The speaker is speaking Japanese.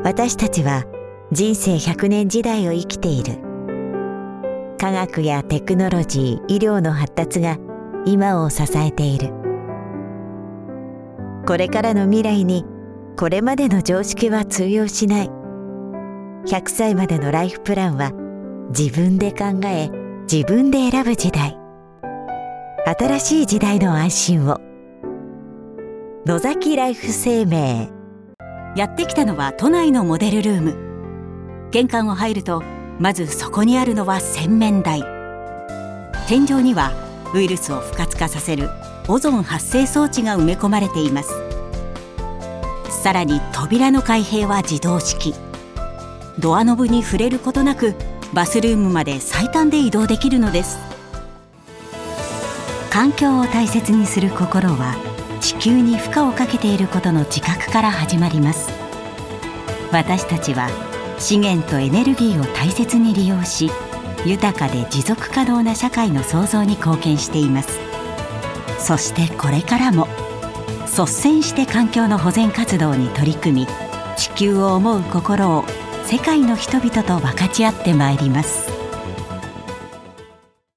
私たちは人生100年時代を生きている。科学やテクノロジー、医療の発達が今を支えている。これからの未来にこれまでの常識は通用しない。100歳までのライフプランは自分で考え、自分で選ぶ時代。新しい時代の安心を。野崎ライフ生命。 やってきたのは都内のモデルルーム。玄関を入るとまずそこにあるのは洗面台。天井にはウイルスを不活化させるオゾン発生装置が埋め込まれています。さらに扉の開閉は自動式。ドアノブに触れることなくバスルームまで最短で移動できるのです。環境を大切にする心は地球に負荷をかけていることの自覚から始まります。私たちは資源とエネルギーを大切に利用し、豊かで持続可能な社会の創造に貢献しています。そしてこれからも率先して環境の保全活動に取り組み、地球を思う心を世界の人々と分かち合ってまいります。